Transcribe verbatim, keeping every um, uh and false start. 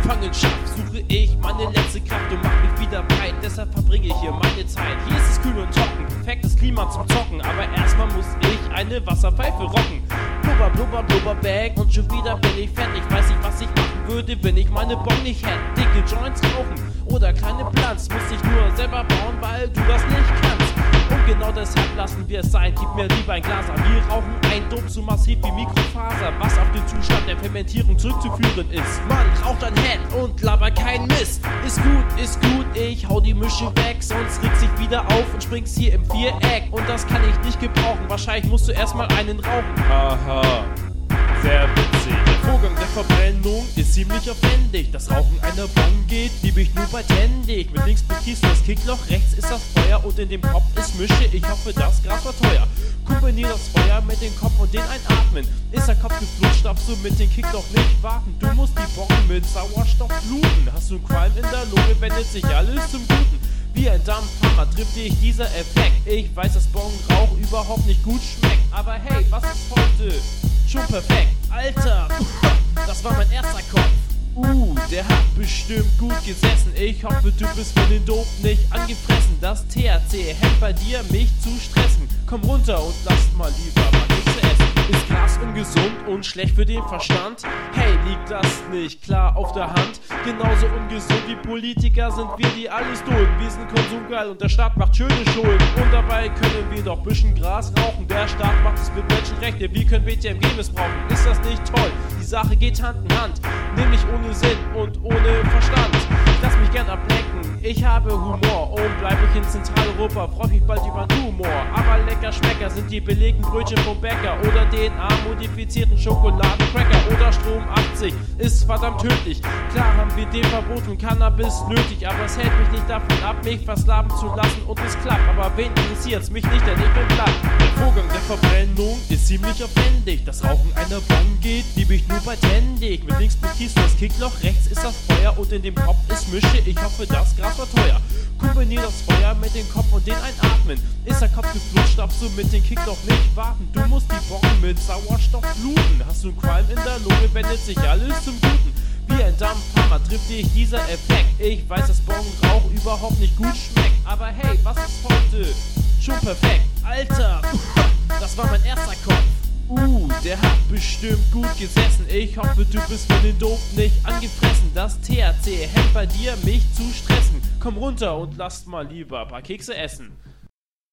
Gefangenschaft suche ich meine letzte Kraft und mach mich wieder breit. Deshalb verbringe ich hier meine Zeit. Hier ist es kühl und trocken, perfektes Klima zum Zocken. Aber erstmal muss ich eine Wasserpfeife rocken. Blubber, blubber, blubber, Bag und schon wieder bin ich fett. Ich weiß nicht, was ich machen würde, wenn ich meine Bon nicht hätte. Dicke Joints rauchen oder kleine Plants muss ich nur selber bauen, weil du das nicht kannst. Und genau deshalb lassen wir es sein. Gib mir lieber ein Glas an. Wir rauchen ein Dope so massiv wie Mikrofaser, was auf den Zustand der Fermentierung zurückzuführen ist. Man raucht ein Head und labert kein Mist. Ist gut, ist gut, ich hau die Mische weg, sonst regt sich wieder auf und springst hier im Viereck. Und das kann ich nicht gebrauchen, wahrscheinlich musst du erstmal einen rauchen. Haha, sehr witzig. Der Vorgang der Verbrennung ist ziemlich aufwendig. Das Rauchen einer Bon geht, liebe ich nur bei Tendig. Mit links begießt du das Kickloch, rechts ist das Feuer und in dem Kopf ist Mische. Ich hoffe, das Gras war teuer. Kombinier das Feuer mit dem Kopf und den Einatmen. Ist der Kopf geflutscht, darfst du mit dem Kickloch nicht warten. Du musst die Bon mit Sauerstoff fluten. Hast du einen Qualm in der Lunge, wendet sich alles zum Guten. Wie ein Dampfhammer trifft dich dieser Effekt. Ich weiß, dass Bon-Rauch überhaupt nicht gut schmeckt. Aber hey, was ist heute schon perfekt? Alter, das war mein erster Kopf. Uh, der hat bestimmt gut gesessen. Ich hoffe, du bist von den Dope nicht angefressen. Das T H C hält bei dir, mich zu stressen. Komm runter und lass mal lieber mal nichts zu essen. Ist Gras ungesund und schlecht für den Verstand? Hey, liegt das nicht klar auf der Hand? Genauso ungesund wie Politiker sind wir, die alles dulden. Wir sind konsumgeil und der Staat macht schöne Schulden. Und dabei können wir doch bisschen Gras rauchen. Der Staat macht es mit Menschenrechte, wir können B T M G missbrauchen. Ist das nicht toll? Die Sache geht Hand in Hand, nämlich ohne Sinn und ohne Verstand. Ich lass mich gern ablenken, ich habe Humor und bleibe ich in Zentraleuropa, freu mich bald über den Humor. Aber lecker Schmecker sind die belegten Brötchen vom Bäcker oder D N A-modifizierten Schokoladencracker oder Strom achtzig ist verdammt tödlich. Klar haben wir den Verbot von Cannabis nötig, aber es hält mich nicht davon ab, mich verslaven zu lassen und es klappt. Aber wen interessiert's mich nicht, denn ich bin platt. Der Vorgang der Verbrennung ist ziemlich aufwendig. Das Rauchen einer Bon geht, liebe ich nur bei Tendig. Mit links begießt du das Kickloch, rechts ist das Feuer und in dem Kopf ist Mische. Ich hoffe, das Gras war teuer. Kombinier das Feuer mit dem Kopf und den Einatmen. Ist der Kopf geflutscht, darfst du mit dem Kickloch nicht warten. Du musst die Bon mit Sauerstoff fluten. Hast du einen Qualm in der Lunge, wendet sich alles zum Guten. Wie ein Dampfhammer trifft dich dieser Effekt. Ich weiß, dass Bon-Rauch überhaupt nicht gut schmeckt. Aber hey, was ist heute schon perfekt? Alter, das war mein erster Kopf. Uh, der hat bestimmt gut gesessen. Ich hoffe, du bist von den Dope nicht angefressen. Das T H C hält bei dir, mich zu stressen. Komm runter und lasst mal lieber ein paar Kekse essen.